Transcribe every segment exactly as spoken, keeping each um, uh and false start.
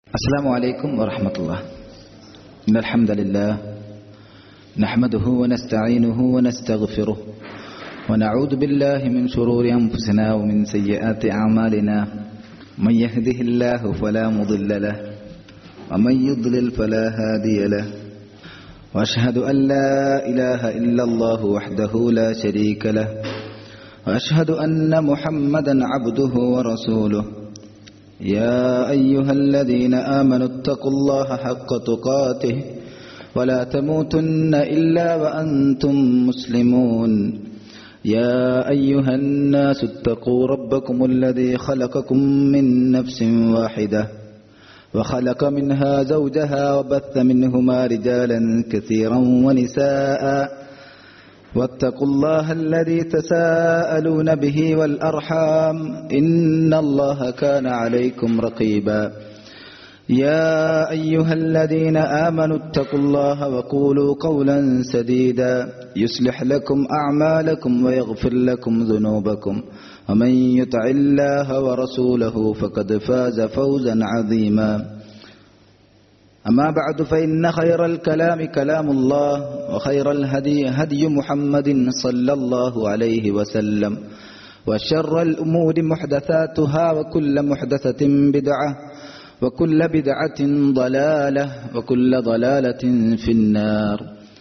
السلام عليكم ورحمة الله. إن الحمد لله نحمده ونستعينه ونستغفره ونعوذ بالله من شرور أنفسنا ومن سيئات أعمالنا. من يهده الله فلا مضل له ومن يضلل فلا هادي له. وأشهد أن لا إله إلا الله وحده لا شريك له. وأشهد أن محمدا عبده ورسوله. يا أيها الذين آمنوا اتقوا الله حق تقاته ولا تموتن إلا وأنتم مسلمون. يا أيها الناس اتقوا ربكم الذي خلقكم من نفس واحدة وخلق منها زوجها وبث منهما رجالا كثيرا ونساء واتقوا الله الذي تساءلون به والأرحام إن الله كان عليكم رقيبا. يا أيها الذين آمنوا اتقوا الله وقولوا قولا سديدا يصلح لكم أعمالكم ويغفر لكم ذنوبكم ومن يطع الله ورسوله فقد فاز فوزا عظيما. أما بعد فإن خير الكلام كلام الله وخير الهدي هدي محمد صلى الله عليه وسلم وشر الأمور محدثاتها وكل محدثة بدعة وكل بدعة ضلالة وكل ضلالة في النار.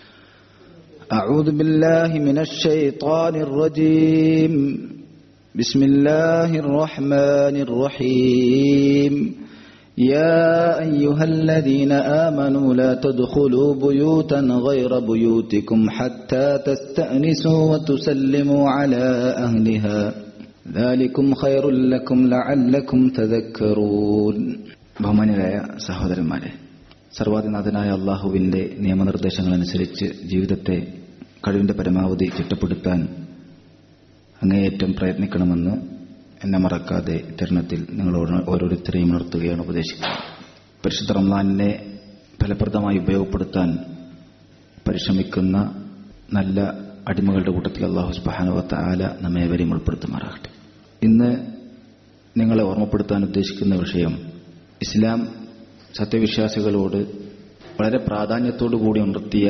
أعوذ بالله من الشيطان الرجيم. بسم الله الرحمن الرحيم. يا أيها الذين آمنوا لا تدخلوا بيوتا غير بيوتكم حتى تستأنسوا وتسلموا على أهلها ذلكم خير لكم لعلكم تذكرون. ബഹുമാന്യരായ സഹോദരന്മാരെ, സർവാധിനാഥനായ അള്ളാഹുവിൻ്റെ നിയമനിർദ്ദേശങ്ങളനുസരിച്ച് ജീവിതത്തെ കഴിവിൻ്റെ പരമാവധി ചിട്ടപ്പെടുത്താൻ അങ്ങേയറ്റം പ്രയത്നിക്കണമെന്ന് എന്നെ മറക്കാതെ തരുണത്തിൽ നിങ്ങളോട് ഓരോരുത്തരെയും ഉണർത്തുകയാണ്, ഉപദേശിക്കുന്നത്. പരിശുദ്ധ റമളാനിനെ ഫലപ്രദമായി ഉപയോഗപ്പെടുത്താൻ പരിശ്രമിക്കുന്ന നല്ല അടിമകളുടെ കൂട്ടത്തിൽ അല്ലാഹു സുബ്ഹാനഹു വ തആല നമ്മേവരെയും ഉൾപ്പെടുത്തുമാറാകട്ടെ. ഇന്ന് നിങ്ങളെ ഓർമ്മപ്പെടുത്താൻ ഉദ്ദേശിക്കുന്ന വിഷയം ഇസ്ലാം സത്യവിശ്വാസികളോട് വളരെ പ്രാധാന്യത്തോടു കൂടി ഉണർത്തിയ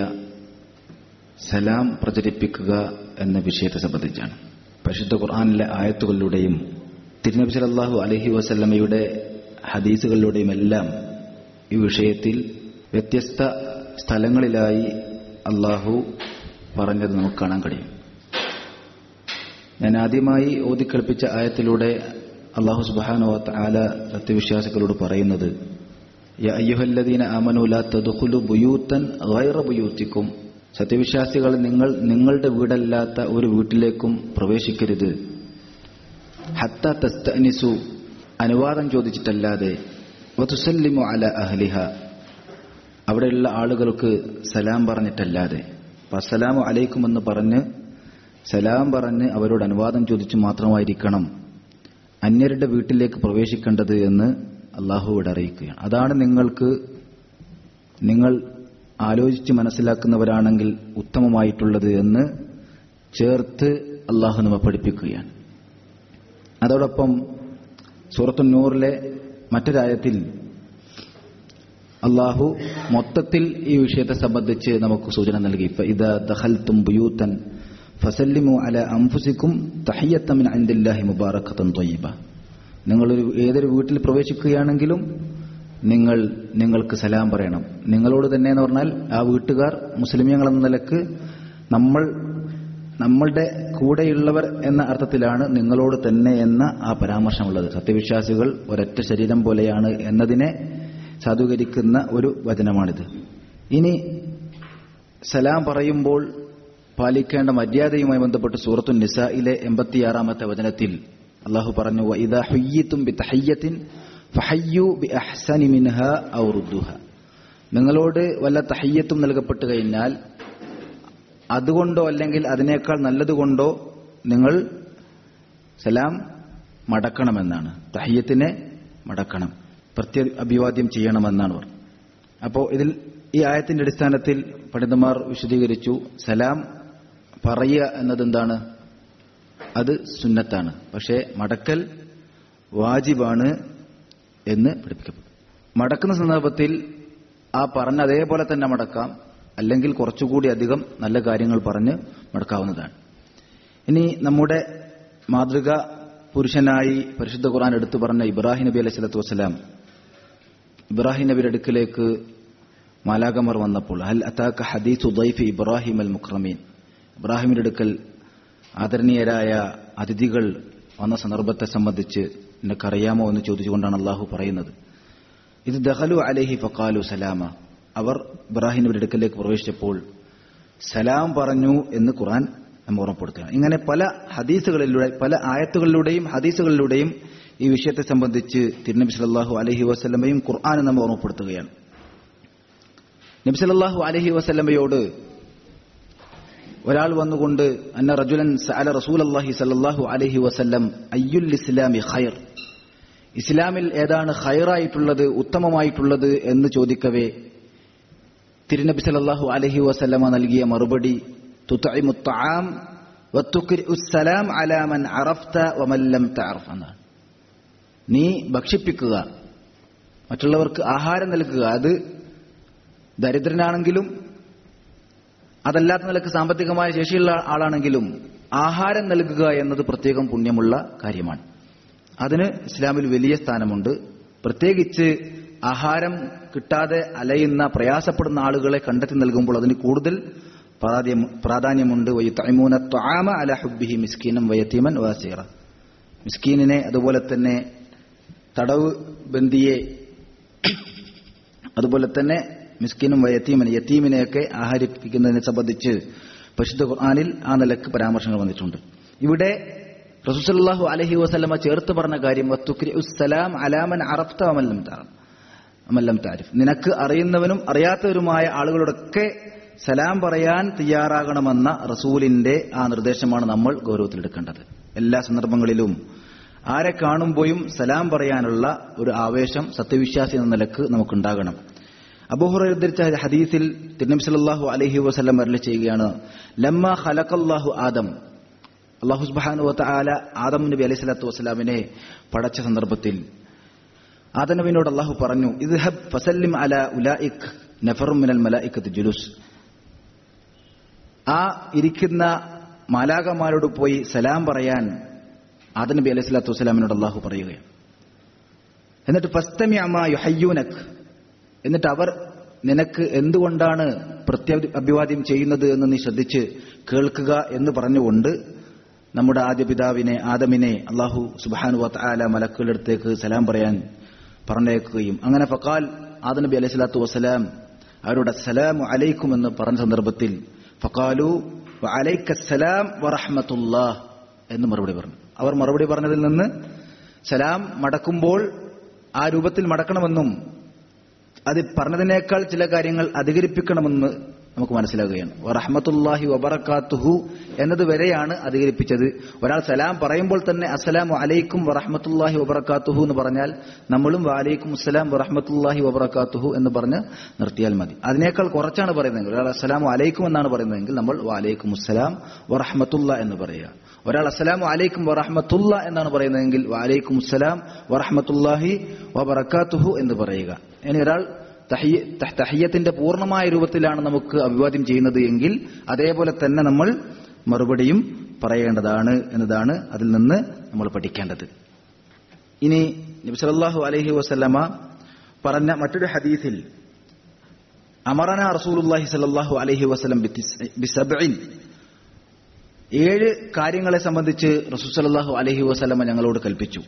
സലാം പ്രചരിപ്പിക്കുക എന്ന വിഷയത്തെ സംബന്ധിച്ചാണ്. പരിശുദ്ധ ഖുർആനിലെ ആയത്തുകളിലൂടെയും തിരുനബി സല്ലല്ലാഹു അലൈഹി വസല്ലമയുടെ ഹദീസുകളിലൂടെയും എല്ലാം ഈ വിഷയത്തിൽ വ്യത്യസ്ത സ്ഥലങ്ങളിലായി അള്ളാഹു പറഞ്ഞത് നമുക്ക് കാണാൻ കഴിയും. ഞാൻ ആദ്യമായി ഓതിക്കേൾപ്പിച്ച ആയത്തിലൂടെ അള്ളാഹു സുബ്ഹാനഹു വ തആല സത്യവിശ്വാസികളോട് പറയുന്നത്, യാ അയ്യുഹല്ലദീന ആമനൂ ലാ തദ്ഖുലൂ ബുയൂതൻ ഗൈറ ബുയൂതികും, സത്യവിശ്വാസികൾ നിങ്ങൾ നിങ്ങളുടെ വീടല്ലാത്ത ഒരു വീട്ടിലേക്കും പ്രവേശിക്കരുത്. ഹത്താ തസ്തഅനിസു, അനുവാദം ചോദിച്ചിട്ടല്ലാതെ, വതുസല്ലിമു അലാ അഹ്ലിഹ, അവിടെയുള്ള ആളുകൾക്ക് സലാം പറഞ്ഞിട്ടല്ലാതെ. അസ്സലാമു അലൈക്കും എന്ന് പറഞ്ഞ് സലാം പറഞ്ഞ് അവരോട് അനുവാദം ചോദിച്ചു മാത്രമായിരിക്കണം അന്യരുടെ വീട്ടിലേക്ക് പ്രവേശിക്കേണ്ടത് എന്ന് അള്ളാഹു ഇവിടെ അറിയിക്കുകയാണ്. അതാണ് നിങ്ങൾക്ക്, നിങ്ങൾ ആലോചിച്ച് മനസ്സിലാക്കുന്നവരാണെങ്കിൽ ഉത്തമമായിട്ടുള്ളത് എന്ന് ചേർത്ത് അള്ളാഹു നമ്മെ പഠിപ്പിക്കുകയാണ്. അതോടൊപ്പം സൂറത്തുൻ നൂറിലെ മറ്റൊരായത്തിൽ അള്ളാഹു മൊത്തത്തിൽ ഈ വിഷയത്തെ സംബന്ധിച്ച് നമുക്ക് സൂചന നൽകി. ഫഇദാ ദഖൽതും ബുയൂതൻ ഫസല്ലിമു അലാ അൻഫുസികും തഹിയ്യത്തൻ മിൻ ഇൻദില്ലാഹി മുബാറകതൻ ത്വയ്യിബ, നിങ്ങളൊരു ഏതൊരു വീട്ടിൽ പ്രവേശിക്കുകയാണെങ്കിലും നിങ്ങൾ നിങ്ങൾക്ക് സലാം പറയണം. നിങ്ങളോട് തന്നെ എന്ന് പറഞ്ഞാൽ ആ വീട്ടുകാർ മുസ്ലിമീങ്ങൾ എന്ന നിലക്ക് നമ്മൾ നമ്മളുടെ കൂടെയുള്ളവർ എന്ന അർത്ഥത്തിലാണ് നിങ്ങളോട് തന്നെ എന്ന ആ പരാമർശമുള്ളത്. സത്യവിശ്വാസികൾ ഒരൊറ്റ ശരീരം പോലെയാണ് എന്നതിനെ സാധൂകരിക്കുന്ന ഒരു വചനമാണിത്. ഇനി സലാം പറയുമ്പോൾ പാലിക്കേണ്ട മര്യാദയുമായി ബന്ധപ്പെട്ട് സൂറത്തുൻ നിസായിലെ എൺപത്തിയാറാമത്തെ വചനത്തിൽ അള്ളാഹു പറഞ്ഞു, വഇദാ ഹുയ്യിതും ബിതഹയ്യത്തിൻ ഫഹയ്യു ബിഅഹ്സനി മിൻഹാ ഔ റുദ്ദുഹ, നിങ്ങളോട് വല്ല തഹയ്യത്തും നൽകപ്പെട്ടു കഴിഞ്ഞാൽ അതുകൊണ്ടോ അല്ലെങ്കിൽ അതിനേക്കാൾ നല്ലതുകൊണ്ടോ നിങ്ങൾ സലാം മടക്കണമെന്നാണ്. തഹയ്യത്തിനെ മടക്കണം, പ്രത്യ അഭിവാദ്യം ചെയ്യണമെന്നാണ് പറഞ്ഞത്. അപ്പോൾ ഇതിൽ ഈ ആയത്തിന്റെ അടിസ്ഥാനത്തിൽ പണ്ഡിതന്മാർ വിശദീകരിച്ചു, സലാം പറയുക എന്നതെന്താണ്, അത് സുന്നത്താണ്, പക്ഷേ മടക്കൽ വാജിബാണ് എന്ന് പഠിപ്പിക്കപ്പെട്ടു. മടക്കുന്ന സന്ദർഭത്തിൽ ആ പറഞ്ഞ അതേപോലെ തന്നെ മടക്കാം, അല്ലെങ്കിൽ കുറച്ചുകൂടി അധികം നല്ല കാര്യങ്ങൾ പറഞ്ഞ് മടക്കാവുന്നതാണ്. ഇനി നമ്മുടെ മാതൃക പുരുഷനായി പരിശുദ്ധ ഖുർആൻ എടുത്തു പറഞ്ഞ ഇബ്രാഹിം നബി അലൈഹി സ്വലത്തു വസ്സലാം, ഇബ്രാഹിം നബിയുടെ അടുക്കിലേക്ക് മാലാകമർ വന്നപ്പോൾ ഹൽ അതാക ഹദീസു ദൈഫി ഇബ്രാഹിം അൽ മുക്രമീൻ, ഇബ്രാഹിമിന്റെ അടുക്കൽ ആദരണീയരായ അതിഥികൾ വന്ന സന്ദർഭത്തെ സംബന്ധിച്ച് നിനക്കറിയാമോ എന്ന് ചോദിച്ചുകൊണ്ടാണ് അള്ളാഹു പറയുന്നത്. ഇത് ദഖലു അലൈഹി ഫഖാലു സലാമ, അവർ ഇബ്രാഹിം നബിയുടെ അടുക്കലേക്ക് പ്രവേശിച്ചപ്പോൾ സലാം പറഞ്ഞു എന്ന് ഖുർആൻ നമ്മെ ഓർമ്മപ്പെടുത്തുകയാണ്. ഇങ്ങനെ പല ഹദീസുകളിലൂടെ, പല ആയത്തുകളിലൂടെയും ഹദീസുകളിലൂടെയും ഈ വിഷയത്തെ സംബന്ധിച്ച് തിരുനബി സല്ലല്ലാഹു അലൈഹി വസല്ലമയും ഖുർആനും നമ്മെ ഓർമ്മപ്പെടുത്തുകയാണ്. നബി സല്ലല്ലാഹു അലൈഹി വസല്ലമയോട് ഒരാൾ വന്നുകൊണ്ട് അന്ന റജുലൻ സഅല റസൂലല്ലാഹി സല്ലല്ലാഹു അലൈഹി വസല്ലം അയ്യുൽ ഇസ്ലാമി ഖൈർ, ഇസ്ലാമിൽ ഏതാണ് ഖൈറായിട്ടുള്ളത്, ഉത്തമമായിട്ടുള്ളത് എന്ന് ചോദിക്കവേ തിരുനബി സല്ലല്ലാഹു അലൈഹി വസല്ലമ നൽകിയ മറുപടി തുത്ഇമു ത്വആം വതുഖ്രിഉ സലാം അലാ മൻ അറഫ്ത വമൻ ലം തഅറഫ് എന്നാണ്. നീ ഭക്ഷിപ്പിക്കുക, മറ്റുള്ളവർക്ക് ആഹാരം നൽകുക, അത് ദരിദ്രനാണെങ്കിലും അതല്ലാത്ത നിലക്ക് സാമ്പത്തികമായ ശേഷിയുള്ള ആളാണെങ്കിലും ആഹാരം നൽകുക എന്നത് പ്രത്യേകം പുണ്യമുള്ള കാര്യമാണ്. അതിന് ഇസ്ലാമിൽ വലിയ സ്ഥാനമുണ്ട്. പ്രത്യേകിച്ച് ആഹാരം കിട്ടാതെ അലയുന്ന, പ്രയാസപ്പെടുന്ന ആളുകളെ കണ്ടെത്തി നൽകുമ്പോൾ അതിന് കൂടുതൽ പ്രാധാന്യമുണ്ട്. വയത്ഇമൂന ത്വആമ അലാ ഹുബ്ബിഹി മിസ്കീനൻ വയതീമൻ വഅസീറ, മിസ്കീനിനെ അതുപോലെ തന്നെ തടവ് ബന്ദിയെ, അതുപോലെ തന്നെ മിസ്കീനും വയതീമൻ, യതീമിനെയൊക്കെ ആഹാരിപ്പിക്കുന്നതിനെ സംബന്ധിച്ച് പരിശുദ്ധ ഖുർആനിൽ ആ നിലക്ക് പരാമർശങ്ങൾ വന്നിട്ടുണ്ട്. ഇവിടെ റസൂൽ സല്ലല്ലാഹു അലൈഹി വസല്ലമ ചേർത്ത് പറഞ്ഞ കാര്യം വതുഖ്രിഉസ് സലാം അലാ മൻ അറഫ്ത വമൻ ലം തഅറഫ് വമൻ ലം തഅരിഫ്, നിനക്ക് അറിയുന്നവനും അറിയാത്തവരുമായ ആളുകളോടൊക്കെ സലാം പറയാൻ തയ്യാറാകണമെന്ന റസൂലിന്റെ ആ നിർദ്ദേശമാണ് നമ്മൾ ഗൗരവത്തിലെടുക്കേണ്ടത്. എല്ലാ സന്ദർഭങ്ങളിലും ആരെ കാണുമ്പോഴും സലാം പറയാനുള്ള ഒരു ആവേശം സത്യവിശ്വാസി എന്ന നിലക്ക് നമുക്കുണ്ടാകണം. അബൂ ഹുറൈറ ഉദ്ധരിച്ച ഹദീസിൽ തിരുനബി സല്ലല്ലാഹു അലൈഹി വസല്ലം അരുളി ചെയ്യുകയാണ്, ലമ്മ ഖലഖല്ലാഹു ആദം, അല്ലാഹു സുബ്ഹാനഹു വ തആല ആദം നബി അലൈഹി സ്വലാത്തു വസ്സലാമിനെ പടച്ച സന്ദർഭത്തിൽ ആദം നബിയോട് അല്ലാഹു പറഞ്ഞു, ഇദ്ഹബ് ഫസല്ലിം അലാ ഉലൈക നഫറും മിനൽ മലായികത്തി ജുലൂസ്, ആ ഇരിക്കുന്ന മാലാകമാരോട് പോയി സലാം പറയാൻ ആദം നബി അലൈഹി സ്വലാത്തു വസ്സലാമിനോട് അല്ലാഹു പറയുകയാണ്. എന്നിട്ട് ഫസ്തമിഅ മാ യുഹയ്യൂനക്, എന്നിട്ട് അവർ നിനക്ക് എന്തുകൊണ്ടാണ് പ്രത്യഭിവാദ്യം ചെയ്യുന്നത് എന്ന് നീ ശ്രദ്ധിച്ച് കേൾക്കുക എന്ന് പറഞ്ഞുകൊണ്ട് നമ്മുടെ ആദ്യ പിതാവിനെ ആദമിനെ അല്ലാഹു സുബ്ഹാനഹു വ തആല മലക്കുകളുടെ അടുത്തേക്ക് സലാം പറയാൻ പറഞ്ഞേക്കുകയും അങ്ങനെ ഫഖാൽ ആദം നബി അലൈഹി സ്വലാത്തു വസ്സലാം അവരോട് അസ്സലാമു അലൈക്കും എന്ന് പറഞ്ഞ സന്ദർഭത്തിൽ ഫഖാലു വഅലൈക്കസ്സലാം വറഹ്മത്തുള്ളാഹ് എന്ന് മറുപടി പറഞ്ഞു. അവർ മറുപടി പറഞ്ഞതിൽ നിന്ന് സലാം മടക്കുമ്പോൾ ആ രൂപത്തിൽ മടക്കണമെന്നും അത് പറഞ്ഞതിനേക്കാൾ ചില കാര്യങ്ങൾ അധികരിപ്പിക്കണമെന്ന് നമുക്ക് മനസ്സിലാകുകയാണ്. വറഹ്മത്തുള്ളാഹി വബറകാതുഹു എന്നത് വരെയാണ് അധികരിപ്പിച്ചത്. ഒരാൾ സലാം പറയുമ്പോൾ തന്നെ അസ്സലാമു അലൈക്കും വറഹ്മത്തുള്ളാഹി വബറകാതുഹു എന്ന് പറഞ്ഞാൽ നമ്മളും വഅലൈക്കും അസ്സലാം വറഹ്മത്തുള്ളാഹി വബറകാതുഹു എന്ന് പറഞ്ഞ് നിർത്തിയാൽ മതി. അതിനേക്കാൾ കുറച്ചാണ് പറയുന്നതെങ്കിൽ, ഒരാൾ അസ്സലാമു അലൈക്കും എന്നാണ് പറയുന്നതെങ്കിൽ നമ്മൾ വഅലൈക്കും അസ്സലാം വറഹ്മത്തുള്ളാഹി എന്ന് പറയുക. ഒരാൾ അസ്സലാമു അലൈക്കും വറഹ്മത്തുള്ളാഹി എന്നാണ് പറയുന്നതെങ്കിൽ വഅലൈക്കും അസ്സലാം വറഹ്മത്തുള്ളാഹി വബറകാതുഹു എന്ന് പറയുക. ഇനി ഒരാൾ തഹിയ്യത്തിന്റെ പൂർണ്ണമായ രൂപത്തിലാണ് നമുക്ക് അഭിവാദ്യം ചെയ്യുന്നത് എങ്കിൽ അതേപോലെ തന്നെ നമ്മൾ മറുപടിയും പറയേണ്ടതാണ് എന്നതാണ് അതിൽ നിന്ന് നമ്മൾ പഠിക്കേണ്ടത്. ഇനി നബി സല്ലല്ലാഹു അലൈഹി വസല്ലമ പറഞ്ഞ മറ്റൊരു ഹദീസിൽ അമറന റസൂലുള്ളാഹി സല്ലല്ലാഹു അലൈഹി വസല്ലം ബിസബ്ഇൻ, ഏഴ് കാര്യങ്ങളെ സംബന്ധിച്ച് റസൂൽ സല്ലല്ലാഹു അലൈഹി വസല്ലമ ഞങ്ങളോട് കൽപ്പിച്ചു.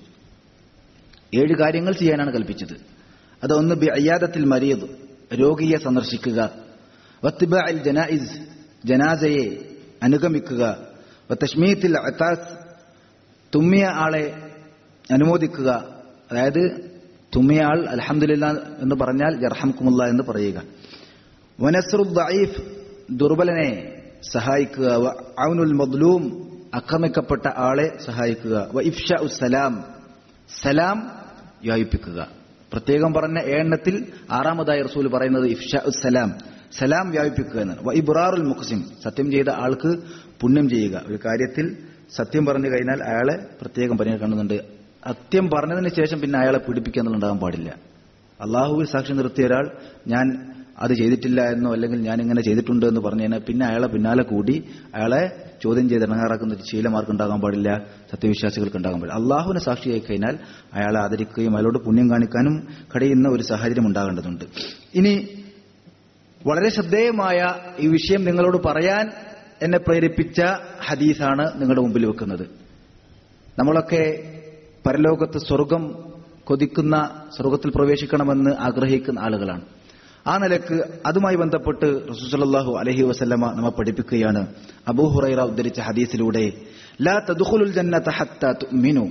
ഏഴ് കാര്യങ്ങൾ ചെയ്യാനാണ് കൽപ്പിച്ചത്. അതൊന്ന് ബിഅയാദത്തിൽ മരീദ്, രോഗിയെ സന്ദർശിക്കുക, വത്തിബാഇൽ ജനായിസ്, ജനാസയെ അനുഗമിക്കുക, വതശ്മീത്തിൽ അതാസ്, തുമ്മിയ ആളെ അനുമോദിക്കുക, അതായത് തുമ്മിയ ആൾ അൽഹംദുലില്ലാഹ് എന്ന് പറഞ്ഞാൽ യർഹംകുമുല്ലാഹ് എന്ന് പറയുക, വനസ്റുൽ ദഈഫ്, ദുർബലനെ സഹായിക്കുക, വഅൗനുൽ മദ്ലൂം, ആക്രമിക്കപ്പെട്ട ആളെ സഹായിക്കുക, വഇഫ്ശാഉസ് സലാം, സലാം വ്യാപിപ്പിക്കുക. പ്രത്യേകം പറഞ്ഞ ഏഴെണ്ണത്തിൽ ആറാമതായി റസൂൽ പറയുന്നത് ഇഫ്ശാഉസ് സലാം, സലാം വ്യാപിപ്പിക്കുക എന്നാണ്. വ ഇബ്റാറുൽ മുഖ്സിം, സത്യം ചെയ്ത ആൾക്ക് പുണ്യം ചെയ്യുക. ഒരു കാര്യത്തിൽ സത്യം പറഞ്ഞു കഴിഞ്ഞാൽ അയാളെ പ്രത്യേകം പരിഗണിക്കുന്നുണ്ട്. സത്യം പറഞ്ഞതിന് ശേഷം പിന്നെ അയാളെ പീഡിപ്പിക്കുക എന്നുണ്ടാകാൻ പാടില്ല. അള്ളാഹുവിൽ സാക്ഷി നിർത്തിയ ഒരാൾ ഞാൻ അത് ചെയ്തിട്ടില്ല എന്നോ അല്ലെങ്കിൽ ഞാൻ ഇങ്ങനെ ചെയ്തിട്ടുണ്ട് എന്ന് പറഞ്ഞു കഴിഞ്ഞാൽ പിന്നെ അയാളെ പിന്നാലെ കൂടി അയാളെ ചോദ്യം ചെയ്ത് ഇണങ്ങാറാക്കുന്ന ഒരു ശീലമാർക്ക് ഉണ്ടാകാൻ പാടില്ല, സത്യവിശ്വാസികൾക്ക് ഉണ്ടാകാൻ പാടില്ല. അള്ളാഹുവിനെ സാക്ഷിയായി കഴിഞ്ഞാൽ അയാളെ ആദരിക്കുകയും അയാളോട് പുണ്യം കാണിക്കാനും കഴിയുന്ന ഒരു സാഹചര്യം ഉണ്ടാകേണ്ടതുണ്ട്. ഇനി വളരെ ശ്രദ്ധേയമായ ഈ വിഷയം നിങ്ങളോട് പറയാൻ എന്നെ പ്രേരിപ്പിച്ച ഹദീസാണ് നിങ്ങളുടെ മുമ്പിൽ വെക്കുന്നത്. നമ്മളൊക്കെ പരലോകത്ത് സ്വർഗം കൊതിക്കുന്ന, സ്വർഗത്തിൽ പ്രവേശിക്കണമെന്ന് ആഗ്രഹിക്കുന്ന ആളുകളാണ്. ആ നിലക്ക് അതുമായി ബന്ധപ്പെട്ട് റസൂൽ സല്ലല്ലാഹു അലൈഹി വസല്ലമ നമ്മെ പഠിപ്പിക്കുകയാണ്. അബൂ ഹുറൈറ ഉദ്ധരിച്ച ഹദീസിലൂടെ ലാ തദ്ഖുലുൽ ജന്നത ഹത്താ തുഅ്മിനു,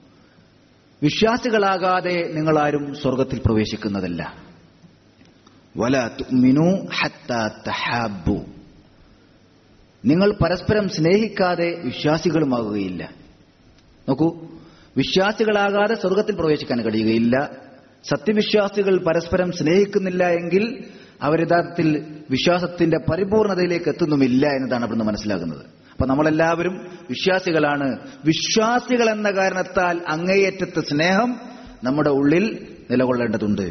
വിശ്വാസികളാകാതെ നിങ്ങളാരും സ്വർഗത്തിൽ പ്രവേശിക്കുന്നതല്ല. വലാ തുഅ്മിനു ഹത്താ തഹാബ്ബു, നിങ്ങൾ പരസ്പരം സ്നേഹിക്കാതെ വിശ്വാസികളുമാകുകയില്ല. നോക്കൂ, വിശ്വാസികളാകാതെ സ്വർഗത്തിൽ പ്രവേശിക്കാൻ കഴിയുകയില്ല. സത്യവിശ്വാസികൾ പരസ്പരം സ്നേഹിക്കുന്നില്ല എങ്കിൽ അവർ യഥാർത്ഥത്തിൽ വിശ്വാസത്തിന്റെ പരിപൂർണതയിലേക്ക് എത്തുന്നുമില്ല എന്നതാണ് അവിടുന്ന് മനസ്സിലാകുന്നത്. അപ്പൊ നമ്മളെല്ലാവരും വിശ്വാസികളാണ്. വിശ്വാസികൾ എന്ന കാരണത്താൽ അങ്ങേയറ്റത്തെ സ്നേഹം നമ്മുടെ ഉള്ളിൽ നിലകൊള്ളേണ്ടതുണ്ട്.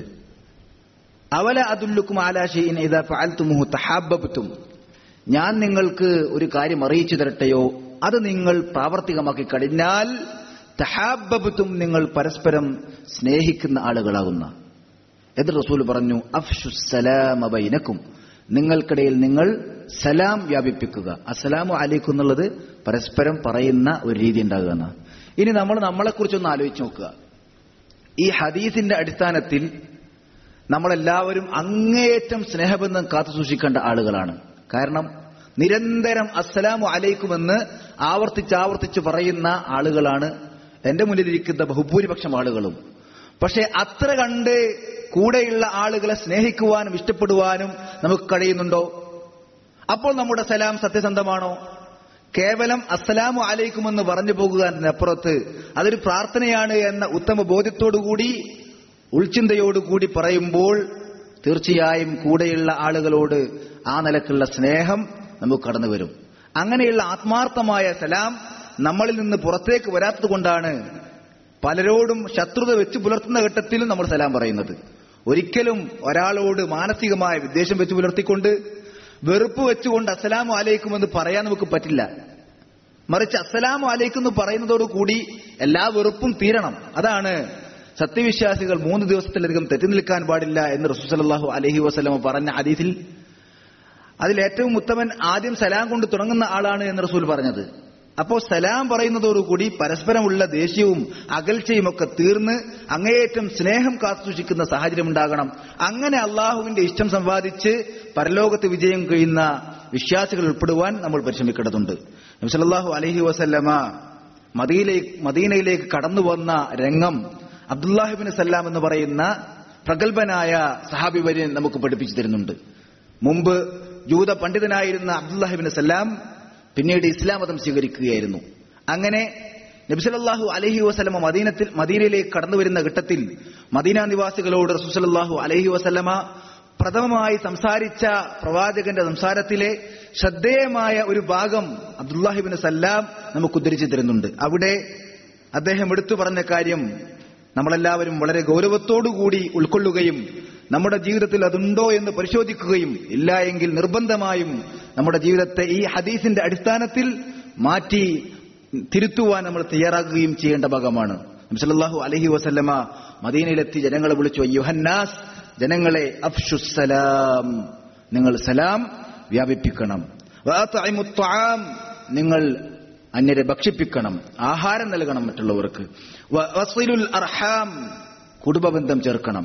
അവല അദുല്ലുക്കും അലാ ശൈഇൻ ഇദാ ഫഅൽതുമുഹു തഹാബ്ബതും, ഞാൻ നിങ്ങൾക്ക് ഒരു കാര്യം അറിയിച്ചു തരട്ടെയോ, അത് നിങ്ങൾ പ്രാവർത്തികമാക്കി കഴിഞ്ഞാൽ തഹാബ്ബതും, നിങ്ങൾ പരസ്പരം സ്നേഹിക്കുന്ന ആളുകളാകുന്ന. എന്ന് റസൂൽ പറഞ്ഞു, അഫ്ശുസ് സലാമ ബൈനക്കും, നിങ്ങൾക്കിടയിൽ നിങ്ങൾ സലാം വ്യാപിപ്പിക്കുക. അസ്സലാമു അലൈക്കും എന്നുള്ളത് പരസ്പരം പറയുന്ന ഒരു രീതി ഉണ്ടാകുക. ഇനി നമ്മൾ നമ്മളെക്കുറിച്ചൊന്ന് ആലോചിച്ച് നോക്കുക. ഈ ഹദീസിന്റെ അടിസ്ഥാനത്തിൽ നമ്മളെല്ലാവരും അങ്ങേയറ്റം സ്നേഹബന്ധം കാത്തു സൂക്ഷിക്കേണ്ട ആളുകളാണ്. കാരണം നിരന്തരം അസ്സലാമു അലൈക്കുമെന്ന് ആവർത്തിച്ച് ആവർത്തിച്ച് പറയുന്ന ആളുകളാണ് എന്റെ മുന്നിലിരിക്കുന്ന ബഹുഭൂരിപക്ഷം ആളുകളും. പക്ഷെ അത്ര കണ്ട് കൂടെയുള്ള ആളുകളെ സ്നേഹിക്കുവാനും ഇഷ്ടപ്പെടുവാനും നമുക്ക് കഴിയുന്നുണ്ടോ? അപ്പോൾ നമ്മുടെ സലാം സത്യസന്ധമാണോ? കേവലം അസ്സലാമു അലൈക്കുമെന്ന് പറഞ്ഞു പോകുക എന്നതിനപ്പുറത്ത് അതൊരു പ്രാർത്ഥനയാണ് എന്ന ഉത്തമ ബോധ്യത്തോടുകൂടി ഉൾചിന്തയോടുകൂടി പറയുമ്പോൾ തീർച്ചയായും കൂടെയുള്ള ആളുകളോട് ആ നിലക്കുള്ള സ്നേഹം നമുക്ക് കടന്നു വരും. അങ്ങനെയുള്ള ആത്മാർത്ഥമായ സലാം നമ്മളിൽ നിന്ന് പുറത്തേക്ക് വരാത്തത് കൊണ്ടാണ് പലരോടും ശത്രുത വെച്ച് പുലർത്തുന്ന ഘട്ടത്തിലും നമ്മൾ സലാം പറയുന്നത്. ഒരിക്കലും ഒരാളോട് മാനസികമായ വിദ്വേഷം വെച്ച് പുലർത്തിക്കൊണ്ട് വെറുപ്പ് വെച്ചുകൊണ്ട് അസ്സലാമു അലൈക്കും എന്ന് പറയാൻ നമുക്ക് പറ്റില്ല. മറിച്ച് അസ്സലാമു അലൈക്കും എന്ന് പറയുന്നതോടുകൂടി എല്ലാ വെറുപ്പും തീരണം. അതാണ് സത്യവിശ്വാസികൾ മൂന്ന് ദിവസത്തിലധികം തെറ്റി നിൽക്കാൻ പാടില്ല എന്ന് റസൂൽ സല്ലല്ലാഹു അലൈഹി വസല്ലം പറഞ്ഞ ഹദീസിൽ അതിൽ ഏറ്റവും ഉത്തമൻ ആദ്യം സലാം കൊണ്ട് തുടങ്ങുന്ന ആളാണ് എന്ന് റസൂൽ പറഞ്ഞത്. അപ്പോൾ സലാം പറയുന്നതോടുകൂടി പരസ്പരമുള്ള ദേഷ്യവും അകൽച്ചയും ഒക്കെ തീർന്ന് അങ്ങേയറ്റം സ്നേഹം കാത്തുസൂക്ഷിക്കുന്ന സാഹചര്യം ഉണ്ടാകണം. അങ്ങനെ അള്ളാഹുവിന്റെ ഇഷ്ടം സമ്പാദിച്ച് പരലോകത്ത് വിജയം കഴിയുന്ന വിശ്വാസികൾ ഉൾപ്പെടുവാൻ നമ്മൾ പരിശ്രമിക്കേണ്ടതുണ്ട്. നബി സല്ലല്ലാഹു അലൈഹി വസല്ലമ മദീനയിലേക്ക് മദീനയിലേക്ക് കടന്നു വന്ന രംഗം അബ്ദുല്ലാഹിബ്നു സലാം എന്ന് പറയുന്ന പ്രഗത്ഭനായ സഹാബി വര്യൻ നമുക്ക് പഠിപ്പിച്ചു തരുന്നുണ്ട്. മുമ്പ് ജൂത പണ്ഡിതനായിരുന്ന അബ്ദുല്ലാഹിബ്നു സലാം പിന്നീട് ഇസ്ലാം മതം സ്വീകരിക്കുകയായിരുന്നു. അങ്ങനെ നബി സല്ലല്ലാഹു അലൈഹി വസല്ലമ മദീനത്തിൽ മദീനയിലേക്ക് കടന്നു വരുന്ന ഘട്ടത്തിൽ മദീന നിവാസികളോട് റസൂൽ സല്ലല്ലാഹു അലൈഹി വസല്ലമ പ്രഥമമായി സംസാരിച്ച പ്രവാചകന്റെ സംസാരത്തിലെ ശ്രദ്ധേയമായ ഒരു ഭാഗം അബ്ദുല്ലാഹിബ്നു സലാം നമുക്ക് ഉദ്ധരിച്ചു തരുന്നുണ്ട്. അവിടെ അദ്ദേഹം എടുത്തു പറഞ്ഞ കാര്യം നമ്മളെല്ലാവരും വളരെ ഗൗരവത്തോടുകൂടി ഉൾക്കൊള്ളുകയും നമ്മുടെ ജീവിതത്തിൽ അതുണ്ടോ എന്ന് പരിശോധിക്കുകയും ഇല്ല എങ്കിൽ നിർബന്ധമായും നമ്മുടെ ജീവിതത്തെ ഈ ഹദീസിന്റെ അടിസ്ഥാനത്തിൽ മാറ്റി തിരുത്തുവാൻ നമ്മൾ തയ്യാറാക്കുകയും ചെയ്യേണ്ട ഭാഗമാണ്. നബി സല്ലല്ലാഹു അലൈഹി വസല്ലമ മദീനയിലെത്തി ജനങ്ങളെ വിളിച്ചു, അയ്യുഹന്നാസ്, ജനങ്ങളെ അഫ്ശുസ് സലാം, നിങ്ങൾ സലാം വ്യാപിപ്പിക്കണം. വഅത്ഇമുത് ത്വആം, നിങ്ങൾ അന്യരെ ഭക്ഷിപ്പിക്കണം, ആഹാരം നൽകണം മറ്റുള്ളവർക്ക്. വസിലുൽ അർഹാം, കുടുംബബന്ധം ചേർക്കണം.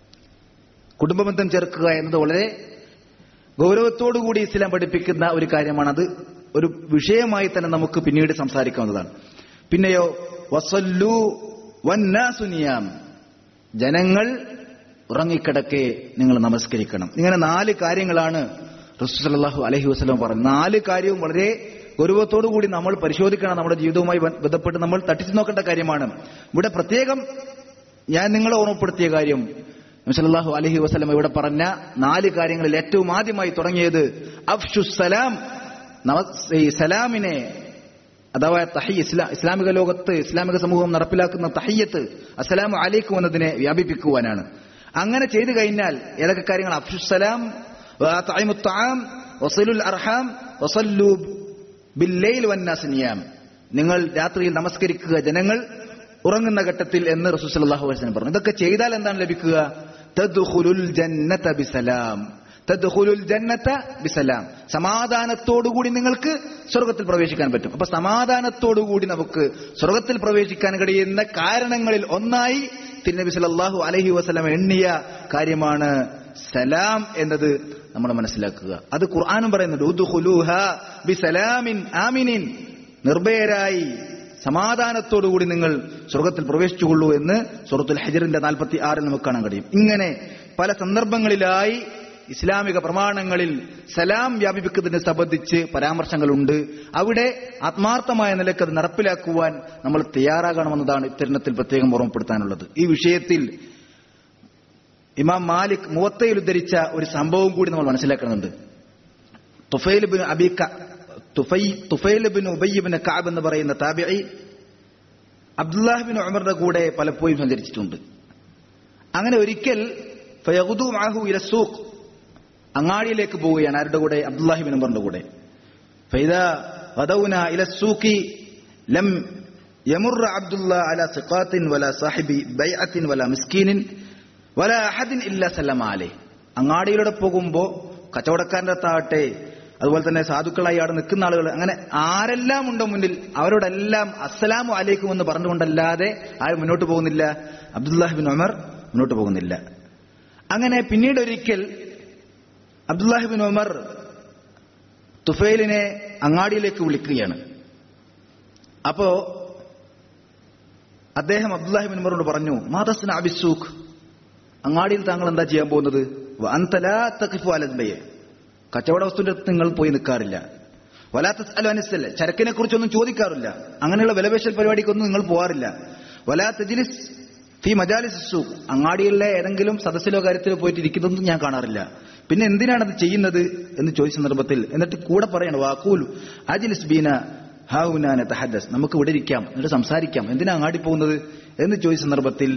കുടുംബബന്ധം ചേർക്കുക എന്നത് വളരെ ഗൗരവത്തോടുകൂടി ഇസ്ലാം പഠിപ്പിക്കുന്ന ഒരു കാര്യമാണ്. അത് ഒരു വിഷയമായി തന്നെ നമുക്ക് പിന്നീട് സംസാരിക്കാവുന്നതാണ്. പിന്നെയോ വസല്ലു വന്നാസു നിയാം, ജനങ്ങൾ ഉറങ്ങിക്കിടക്കെ നിങ്ങൾ നമസ്കരിക്കണം. ഇങ്ങനെ നാല് കാര്യങ്ങളാണ് റസൂൽ സല്ലല്ലാഹു അലൈഹി വസല്ലം പറഞ്ഞത്. നാല് കാര്യവും വളരെ ഗൗരവത്തോടുകൂടി നമ്മൾ പരിശോധിക്കണം. നമ്മുടെ ജീവിതവുമായി ബന്ധപ്പെട്ട് നമ്മൾ തട്ടിച്ചു നോക്കേണ്ട കാര്യമാണ്. ഇവിടെ പ്രത്യേകം ഞാൻ നിങ്ങളെ ഓർമ്മപ്പെടുത്തിയ കാര്യം നബി സല്ലല്ലാഹു അലൈഹി വസല്ലം ഇവിടെ പറഞ്ഞ നാല് കാര്യങ്ങളിൽ ഏറ്റവും ആദ്യമായി തുടങ്ങിയത് അഫ്ശുസ് സലാം, ഈ സലാമിനെ അഥവാ തഹി ഇസ്ലാമിക ലോകത്ത് ഇസ്ലാമിക സമൂഹം നടപ്പിലാക്കുന്ന തഹിയ്യത്ത് അസ്സലാമു അലൈക്കും എന്നതിനെ വ്യാപിപ്പിക്കുവാനാണ്. അങ്ങനെ ചെയ്തു കഴിഞ്ഞാൽ ഏതൊക്കെ കാര്യങ്ങൾ? അഫ്ഷുസ്സലാം വഅത്ഇമുത് തആം വസിലുൽ അർഹാം വസല്ലു ബില്ലൈൽ വന്നാസ് നിയാം. നിങ്ങൾ രാത്രിയിൽ നമസ്കരിക്കുക, ജനങ്ങൾ ഉറങ്ങുന്ന ഘട്ടത്തിൽ എന്ന് റസൂൽ സല്ലല്ലാഹു അലൈഹി വസല്ലം പറഞ്ഞു. ഇതൊക്കെ ചെയ്താൽ എന്താണ് ലഭിക്കുക? തദ്ഖുലുൽ ജന്നത ബിസലാം. തദ്ഖുലുൽ ജന്നത ബിസലാം. സമാധാനത്തോടുകൂടി നിങ്ങൾക്ക് സ്വർഗത്തിൽ പ്രവേശിക്കാൻ പറ്റും. അപ്പൊ സമാധാനത്തോടുകൂടി നമുക്ക് സ്വർഗത്തിൽ പ്രവേശിക്കാൻ കഴിയുന്ന കാരണങ്ങളിൽ ഒന്നായി തിരുനബി സല്ലല്ലാഹു അലൈഹി വസല്ലം എണ്ണിയ കാര്യമാണ് സലാം എന്നത് നമ്മൾ മനസ്സിലാക്കുക. അത് ഖുർആനും പറയുന്നുണ്ട്, ഉദ്ഖുലൂഹാ ബിസലാമിൻ ആമിനിൻ. നിർഭയരായി സമാധാനത്തോടുകൂടി നിങ്ങൾ സ്വർഗത്തിൽ പ്രവേശിച്ചുകൊള്ളൂ എന്ന് സൂറത്തുൽ ഹജ്റിന്റെ നാൽപ്പത്തി ആറിൽ നമുക്ക് കാണാൻ കഴിയും. ഇങ്ങനെ പല സന്ദർഭങ്ങളിലായി ഇസ്ലാമിക പ്രമാണങ്ങളിൽ സലാം വ്യാപിപ്പിക്കുന്നതിനെ സംബന്ധിച്ച് പരാമർശങ്ങളുണ്ട്. അവിടെ ആത്മാർത്ഥമായ നിലയ്ക്ക് അത് നടപ്പിലാക്കുവാൻ നമ്മൾ തയ്യാറാകണമെന്നതാണ് ഇത്തരണത്തിൽ പ്രത്യേകം ഓർമ്മപ്പെടുത്താനുള്ളത്. ഈ വിഷയത്തിൽ ഇമാം മാലിക് മുവത്തയിൽ ഉദ്ധരിച്ച ഒരു സംഭവം കൂടി നമ്മൾ മനസ്സിലാക്കുന്നുണ്ട്. തുഫൈൽ ഇബ്നു അബീ തുഫൈൽ ഇബ്നു ഉബയ്യ് ഇബ്നു കഅബ് എന്ന് പറയുന്ന താബിഈ അബ്ദുല്ലാഹ് ഇബ്നു ഉമറിന്റെ കൂടെ പലപ്പോഴും സഞ്ചരിച്ചിട്ടുണ്ട്. അങ്ങനെ ഒരിക്കൽ ഫയഗ്ദു മഅഹു ഇല സൂഖ്, അങ്ങാടിയിലേക്ക് പോവുകയാണ്. ആരുടെ കൂടെ? അബ്ദുല്ലാഹി ഇബ്നു ഉമറിന്റെ കൂടെ. ഫൈദാ ഗദൗനാ ഇല സൂഖി ലം യമുർ അബ്ദുല്ലാഹ് അലാ സിഖാത്തിൻ വലാ സാഹിബി ബൈഅത്തിൻ വലാ മിസ്കീനിൻ വലാ അഹദിൻ ഇല്ലാ സല്ലമ അലൈഹി. അങ്ങാടിയിലൂടെ പോകുമ്പോൾ കച്ചവടക്കാരന്റെ അടുത്താവട്ടെ, അതുപോലെ തന്നെ സാധുക്കളായി അവിടെ നിൽക്കുന്ന ആളുകൾ, അങ്ങനെ ആരെല്ലാം ഉണ്ടോ മുന്നിൽ അവരോടെല്ലാം അസ്സലാമു അലൈക്കും എന്ന് പറഞ്ഞുകൊണ്ടല്ലാതെ ആരും മുന്നോട്ട് പോകുന്നില്ല. അബ്ദുല്ലാഹി ഇബ്നു ഉമർ മുന്നോട്ട് പോകുന്നില്ല. അങ്ങനെ പിന്നീട് ഒരിക്കൽ അബ്ദുല്ലാഹി ഇബ്നു ഉമർ തുഫൈലിനെ അങ്ങാടിയിലേക്ക് വിളിക്കുകയാണ്. അപ്പോ അദ്ദേഹം അബ്ദുല്ലാഹി ഇബ്നു ഉമറോട് പറഞ്ഞു, മാതസ്ന അബിസൂഖ്, അങ്ങാടിയിൽ താങ്കൾ എന്താ ചെയ്യാൻ പോകുന്നത്? വഅൻത ലാ തഖിഫു അലൽ ബൈഅ, കച്ചവട വസ്തുവിന്റെ അടുത്ത് നിങ്ങൾ പോയി നിൽക്കാറില്ല. വലാ തസ്അലു അനിസ്സല, ചരക്കിനെ കുറിച്ചൊന്നും ചോദിക്കാറില്ല. അങ്ങനെയുള്ള വിലപേശൽ പരിപാടിക്കൊന്നും നിങ്ങൾ പോകാറില്ല. വലാ തജ്ലിസ് ഫീ മജാലിസ് സൂഖ്, അങ്ങാടിയിലെ ഏതെങ്കിലും സദസ്സിലോ കാര്യത്തിലോ പോയിട്ട് ഇരിക്കുന്നതൊന്നും ഞാൻ കാണാറില്ല. പിന്നെ എന്തിനാണത് ചെയ്യുന്നത് എന്ന് ചോദിച്ച സന്ദർഭത്തിൽ എന്നിട്ട് കൂടെ പറയണം, വാഖൂലു അജ്ലിസ് ബീന ഹാഉനാ നതഹദ്ദസ്, നമുക്ക് ഇവിടെ ഇരിക്കാം, എന്നിട്ട് സംസാരിക്കാം, എന്തിനാ അങ്ങാടി പോകുന്നത് എന്ന് ചോദിച്ച സന്ദർഭത്തിൽ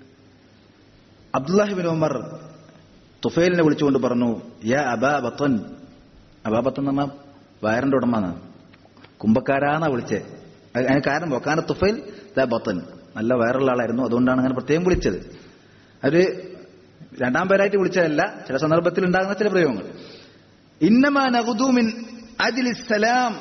അബ്ദുല്ലാഹി ഇബ്നു ഉമർ തുഫൈലിനെ വിളിച്ചുകൊണ്ട് പറഞ്ഞു, യാ അബാ ബത്തൻ. അബാ ബത്തൻ എന്ന് പറഞ്ഞാൽ വയറിന്റെ ഉടമാണ്, കുംഭക്കാരാന്നാ വിളിച്ചേ. അതിന് കാരണം വക്കാന തുഫൈൽ ദാ ബത്തൻ, നല്ല വയറുള്ള ആളായിരുന്നു, അതുകൊണ്ടാണ് അങ്ങനെ പ്രത്യേകം വിളിച്ചത്. അത് രണ്ടാം പേരായിട്ട് വിളിച്ചതല്ല, ചില സന്ദർഭത്തിൽ ഉണ്ടാകുന്ന ചില പ്രയോഗങ്ങൾ. ഇന്നമാ നഖ്ദു മിൻ അജ്ലിസ് സലാം,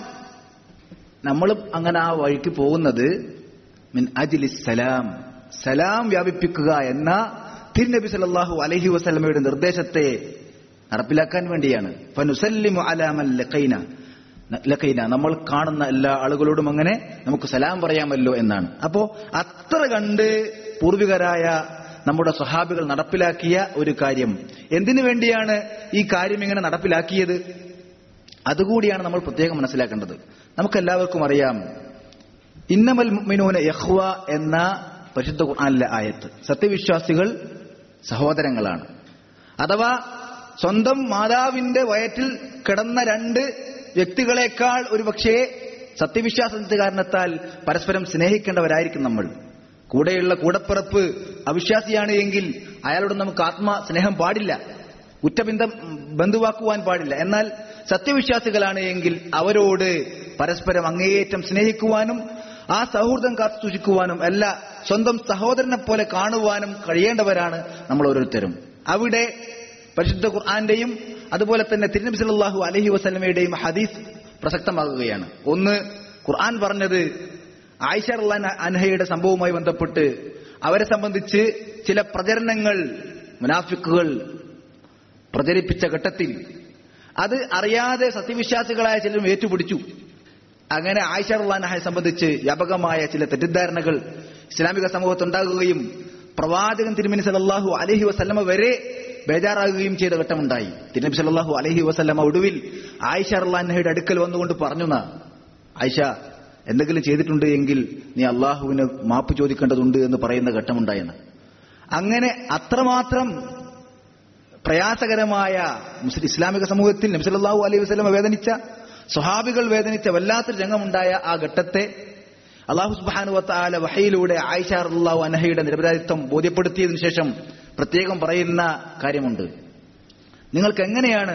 നമ്മൾ അങ്ങനെ ആ വഴിക്ക് പോകുന്നത് മിൻ അജ്ലിസ് സലാം, സലാം വ്യാപിപ്പിക്കുക എന്ന തിരുനബി സല്ലല്ലാഹു അലൈഹി വസല്ലമയുടെ നിർദ്ദേശത്തെ നടപ്പിലാക്കാൻ വേണ്ടിയാണ്. ഫനുസല്ലിമു അലാ മൻ ലഖൈന ലഖൈന, നമ്മൾ കാണുന്ന എല്ലാ ആളുകളോടും അങ്ങനെ നമുക്ക് സലാം പറയാമല്ലോ എന്നാണ്. അപ്പോ അത്ര കണ്ട് പൂർവികരായ നമ്മുടെ സ്വഹാബികൾ നടപ്പിലാക്കിയ ഒരു കാര്യം. എന്തിനു വേണ്ടിയാണ് ഈ കാര്യം ഇങ്ങനെ നടപ്പിലാക്കിയത്? അതുകൂടിയാണ് നമ്മൾ പ്രത്യേകം മനസ്സിലാക്കേണ്ടത്. നമുക്കെല്ലാവർക്കും അറിയാം, ഇന്നമൽ മുഅ്മിനൂന ഇഖ്വ എന്ന പരിശുദ്ധ ഖുർആനിലെ ആയത്ത്, സത്യവിശ്വാസികൾ സഹോദരങ്ങളാണ്. അഥവാ സ്വന്തം മാതാവിന്റെ വയറ്റിൽ കിടന്ന രണ്ട് വ്യക്തികളെക്കാൾ ഒരുപക്ഷേ സത്യവിശ്വാസത്തിന്റെ കാരണത്താൽ പരസ്പരം സ്നേഹിക്കേണ്ടവരായിരിക്കും നമ്മൾ. കൂടെയുള്ള കൂടപ്പിറപ്പ് അവിശ്വാസിയാണ് എങ്കിൽ അയാളോട് നമുക്ക് ആത്മാ സ്നേഹം പാടില്ല, ഉറ്റബന്ധം ബന്ധുവാക്കുവാൻ പാടില്ല. എന്നാൽ സത്യവിശ്വാസികളാണ് എങ്കിൽ അവരോട് പരസ്പരം അങ്ങേയറ്റം സ്നേഹിക്കുവാനും ആ സൗഹൃദം കാത്തു സൂക്ഷിക്കുവാനും അല്ല, സ്വന്തം സഹോദരനെ പോലെ കാണുവാനും കഴിയേണ്ടവരാണ് നമ്മൾ ഓരോരുത്തരും. അവിടെ പരിശുദ്ധ ഖുർആന്റെയും അതുപോലെ തന്നെ തിരുനബി സല്ലല്ലാഹു അലൈഹി വസല്ലമയുടെയും ഹദീസ് പ്രസക്തമാകുകയാണ്. ഒന്ന്, ഖുർആൻ പറഞ്ഞത് ആയിഷ റളിയല്ലാഹു അൻഹയുടെ സംഭവവുമായി ബന്ധപ്പെട്ട് അവരെ സംബന്ധിച്ച് ചില പ്രചരണങ്ങൾ മുനാഫിക്കുകൾ പ്രചരിപ്പിച്ച ഘട്ടത്തിൽ അത് അറിയാതെ സത്യവിശ്വാസികളായ ചിലരും ഏറ്റുപിടിച്ചു. അങ്ങനെ ആയിഷ റളിയല്ലാഹു അൻഹയെ സംബന്ധിച്ച് വ്യാപകമായ ചില തെറ്റിദ്ധാരണകൾ ഇസ്ലാമിക സമൂഹത്തുണ്ടാകുകയും പ്രവാചകൻ തിരുമേനി സല്ലല്ലാഹു അലൈഹി വസല്ലമ വരെ ബേജാറാകുകയും ചെയ്ത ഘട്ടമുണ്ടായി. തിരുനബി സല്ലല്ലാഹു അലൈഹി വസല്ലമ ഒടുവിൽ ആയിഷ റളിയല്ലാഹു അൻഹയുടെ അടുക്കൽ വന്നുകൊണ്ട് പറഞ്ഞു, ആയിഷ, എന്തെങ്കിലും ചെയ്തിട്ടുണ്ട് എങ്കിൽ നീ അള്ളാഹുവിന് മാപ്പ് ചോദിക്കേണ്ടതുണ്ട് എന്ന് പറയുന്ന ഘട്ടമുണ്ടായെന്ന്. അങ്ങനെ അത്രമാത്രം പ്രയാസകരമായ മുസ്ലിം ഇസ്ലാമിക സമൂഹത്തിൽ നബി സല്ലല്ലാഹു അലൈഹി വസല്ലമ വേദനിച്ച, സ്വഹാബികൾ വേദനിച്ച വല്ലാത്തൊരു രംഗമുണ്ടായ ആ ഘട്ടത്തെ അല്ലാഹു സുബ്ഹാനഹു വ തആല വഹയിലൂടെ ആയിഷ റളിയല്ലാഹു അൻഹയുടെ നിരപരാധിത്വം ബോധ്യപ്പെടുത്തിയതിനു ശേഷം പ്രത്യേകം പറയുന്ന കാര്യമുണ്ട്. നിങ്ങൾക്ക് എങ്ങനെയാണ്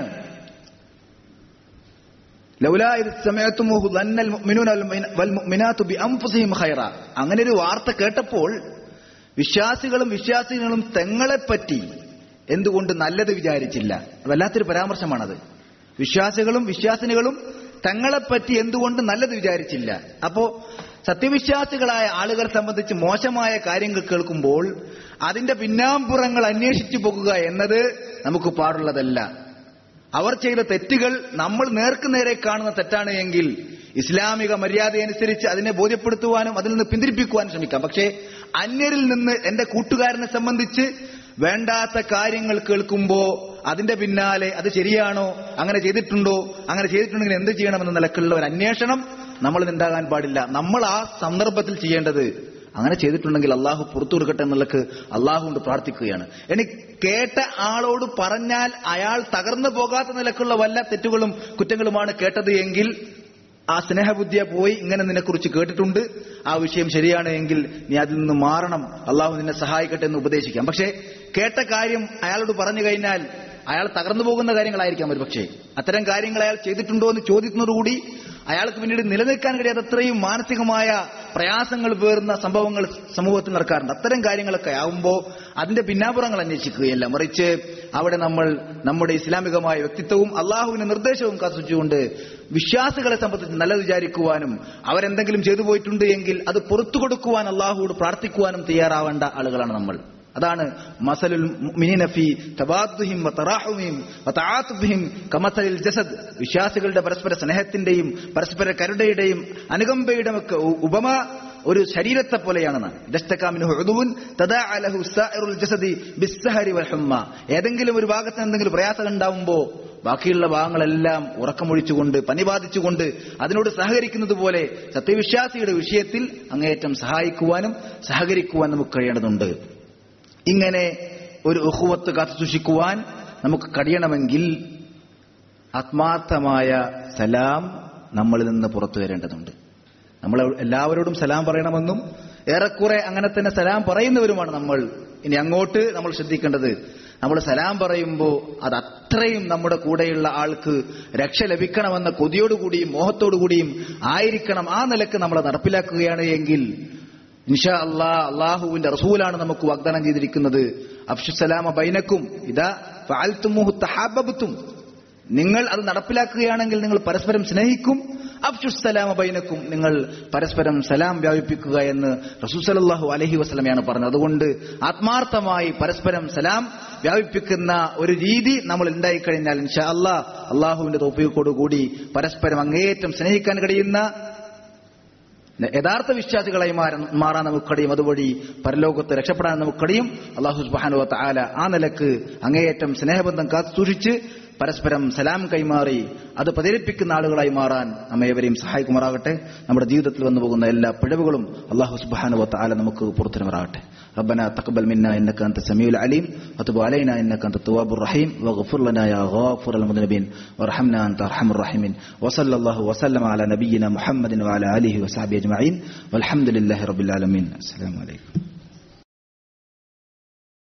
ലൗലാ ഇദ് സമഅതുമൂഹു ദന്നൽ മുഅ്മിനൂന വൽ മുഅ്മിനാതു ബിഅൻഫുസിഹിം ഖൈറ, അങ്ങനെ ഒരു വാർത്ത കേട്ടപ്പോൾ വിശ്വാസികളും വിശ്വാസികളും തങ്ങളെപ്പറ്റി എന്തുകൊണ്ട് നല്ലത് വിചാരിച്ചില്ല? വല്ലാത്തൊരു പരാമർശമാണത്. വിശ്വാസികളും വിശ്വാസിനികളും തങ്ങളെപ്പറ്റി എന്തുകൊണ്ട് നല്ലത് വിചാരിച്ചില്ല? അപ്പോ സത്യവിശ്വാസികളായ ആളുകളെ സംബന്ധിച്ച് മോശമായ കാര്യങ്ങൾ കേൾക്കുമ്പോൾ അതിന്റെ പിന്നാമ്പുറങ്ങൾ അന്വേഷിച്ചു പോകുക എന്നത് നമുക്ക് പാടുള്ളതല്ല. അവർ ചെയ്ത തെറ്റുകൾ നമ്മൾ നേർക്കുനേരെ കാണുന്ന തെറ്റാണ് എങ്കിൽ ഇസ്ലാമിക മര്യാദയനുസരിച്ച് അതിനെ ബോധ്യപ്പെടുത്തുവാനും അതിൽ നിന്ന് പിന്തിരിപ്പിക്കുവാനും ശ്രമിക്കാം. പക്ഷേ അന്യരിൽ നിന്ന് എന്റെ കൂട്ടുകാരനെ സംബന്ധിച്ച് വേണ്ടാത്ത കാര്യങ്ങൾ കേൾക്കുമ്പോ അതിന്റെ പിന്നാലെ അത് ശരിയാണോ, അങ്ങനെ ചെയ്തിട്ടുണ്ടോ, അങ്ങനെ ചെയ്തിട്ടുണ്ടെങ്കിൽ എന്ത് ചെയ്യണമെന്ന നിലക്കുള്ള ഒരു അന്വേഷണം നമ്മളിൽ ഉണ്ടാകാൻ പാടില്ല. നമ്മൾ ആ സന്ദർഭത്തിൽ ചെയ്യേണ്ടത് അങ്ങനെ ചെയ്തിട്ടുണ്ടെങ്കിൽ അള്ളാഹു പുറത്തു കൊടുക്കട്ടെ എന്നുള്ളത് അള്ളാഹു കൊണ്ട് പ്രാർത്ഥിക്കുകയാണ്. ഇനി കേട്ട ആളോട് പറഞ്ഞാൽ അയാൾ തകർന്നു പോകാത്ത നിലക്കുള്ള വല്ല തെറ്റുകളും കുറ്റങ്ങളുമാണ് കേട്ടത് എങ്കിൽ ആ സ്നേഹബുദ്ധിയെ പോയി ഇങ്ങനെ നിന്നെക്കുറിച്ച് കേട്ടിട്ടുണ്ട്, ആ വിഷയം ശരിയാണ് എങ്കിൽ നീ അതിൽ നിന്ന് മാറണം, അള്ളാഹു നിന്നെ സഹായിക്കട്ടെ എന്ന് ഉപദേശിക്കാം. പക്ഷേ കേട്ട കാര്യം അയാളോട് പറഞ്ഞു കഴിഞ്ഞാൽ അയാൾ തകർന്നു പോകുന്ന കാര്യങ്ങളായിരിക്കാം ഒരു പക്ഷേ. അത്തരം കാര്യങ്ങൾ അയാൾ ചെയ്തിട്ടുണ്ടോ എന്ന് ചോദിക്കുന്നതോടുകൂടി അയാൾക്ക് പിന്നീട് നിലനിൽക്കാൻ കഴിയാത്ത അത്രയും മാനസികമായ പ്രയാസങ്ങൾ പേറുന്ന സംഭവങ്ങൾ സമൂഹത്തിൽ നടക്കാറുണ്ട്. അത്തരം കാര്യങ്ങളൊക്കെ ആവുമ്പോൾ അതിന്റെ പിന്നാമ്പുറങ്ങൾ അന്വേഷിക്കുകയല്ല, മറിച്ച് അവിടെ നമ്മൾ നമ്മുടെ ഇസ്ലാമികമായ വ്യക്തിത്വവും അള്ളാഹുവിന്റെ നിർദ്ദേശവും കാത്തുവച്ചുകൊണ്ട് വിശ്വാസികളെ സംബന്ധിച്ച് നല്ലത് വിചാരിക്കുവാനും അവരെന്തെങ്കിലും ചെയ്തു പോയിട്ടുണ്ട് എങ്കിൽ അത് പുറത്തു കൊടുക്കുവാൻ അള്ളാഹുവോട് പ്രാർത്ഥിക്കുവാനും തയ്യാറാവേണ്ട ആളുകളാണ് നമ്മൾ. അതാണ് മസലുൽ മുഅ്മിനീന ഫീ തബാദുഹിം വതറാഹുമിഹിം വതആതുബിഹിം കമസലിൽ ജസദ്. വിശ്വാസികളുടെ പരസ്പര സ്നേഹത്തിന്റെയും പരസ്പര കരുണയുടെയും അനുകമ്പയുടെയും ഒക്കെ ഉപമ ഒരു ശരീരത്തെ പോലെയാണെന്ന്. ഏതെങ്കിലും ഒരു ഭാഗത്ത് എന്തെങ്കിലും പ്രയാസം ഉണ്ടാവുമ്പോ ബാക്കിയുള്ള ഭാഗങ്ങളെല്ലാം ഉറക്കമൊഴിച്ചുകൊണ്ട് പനി ബാധിച്ചുകൊണ്ട് അതിനോട് സഹകരിക്കുന്നത് പോലെ സത്യവിശ്വാസിയുടെ വിഷയത്തിൽ അങ്ങേയറ്റം സഹായിക്കുവാനും സഹകരിക്കുവാനും നമുക്ക് കഴിയേണ്ടതുണ്ട്. ഇങ്ങനെ ഒരു ഉഖുവത്ത് കാത്തു സൂക്ഷിക്കുവാൻ നമുക്ക് കഴിയണമെങ്കിൽ ആത്മാർത്ഥമായ സലാം നമ്മളിൽ നിന്ന് പുറത്തു വരേണ്ടതുണ്ട്. നമ്മൾ എല്ലാവരോടും സലാം പറയണമെന്നും ഏറെക്കുറെ അങ്ങനെ തന്നെ സലാം പറയുന്നവരുമാണ് നമ്മൾ. ഇനി അങ്ങോട്ട് നമ്മൾ ശ്രദ്ധിക്കേണ്ടത്, നമ്മൾ സലാം പറയുമ്പോൾ അത് അത്രയും നമ്മുടെ കൂടെയുള്ള ആൾക്ക് രക്ഷ ലഭിക്കണമെന്ന കൊതിയോടുകൂടിയും മോഹത്തോടുകൂടിയും ആയിരിക്കണം. ആ നിലക്ക് നമ്മൾ നടപ്പിലാക്കുകയാണ് എങ്കിൽ ഇൻഷാ അല്ലാഹ് അള്ളാഹുവിന്റെ റസൂലാണ് നമുക്ക് വാഗ്ദാനം ചെയ്തിരിക്കുന്നത്, അഫ്ശുസ്സലാമ ബൈനക്കും ഇദാ ഫഅൽതുമുഹു തഹാബ്ബതും. നിങ്ങൾ അത് നടപ്പിലാക്കുകയാണെങ്കിൽ നിങ്ങൾ പരസ്പരം സ്നേഹിക്കും. അഫ്ശുസ്സലാമ ബൈനക്കും, നിങ്ങൾ പരസ്പരം സലാം വ്യാപിപ്പിക്കുക എന്ന് റസൂൽ സല്ലല്ലാഹു അലൈഹി വസല്ലമയാണ് പറഞ്ഞത്. അതുകൊണ്ട് ആത്മാർത്ഥമായി പരസ്പരം സലാം വ്യാപിപ്പിക്കുന്ന ഒരു രീതി നമ്മൾ ഉണ്ടായിക്കഴിഞ്ഞാൽ ഇൻഷാ അല്ലാഹ് അള്ളാഹുവിന്റെ തൗഫീഖോടുകൂടി പരസ്പരം അങ്ങേയറ്റം സ്നേഹിക്കാൻ കഴിയുന്ന യഥാർത്ഥ വിശ്വാസികളായി മാറാൻ നമുക്ക് കഴിയും. അതുവഴി പരലോകത്ത് രക്ഷപ്പെടാൻ നമുക്ക് കഴിയും. അല്ലാഹു സുബ്ഹാനഹു വ തആല ആ നിലക്ക് അങ്ങേയറ്റം സ്നേഹബന്ധം കാത്തു സൂക്ഷിച്ച് പരസ്പരം സലാം കൈമാറി അത് പ്രചരിപ്പിക്കുന്ന ആളുകളായി മാറാൻ നമ്മേവരെയും സഹായിക്കുമാറാകട്ടെ. നമ്മുടെ ജീവിതത്തിൽ വന്നു പോകുന്ന എല്ലാ പിഴവുകളും അല്ലാഹു സുബ്ഹാനഹു വ തആല നമുക്ക് പുറത്തുതരുമാറാകട്ടെ. ربنا تقبل منا انك انت السميع العليم وتب علينا انك انت التواب الرحيم واغفر لنا يا غافر المذنبين وارحمنا انت ارحم الراحمين وصلى الله وسلم على نبينا محمد وعلى اله وصحبه اجمعين والحمد لله رب العالمين. السلام عليكم.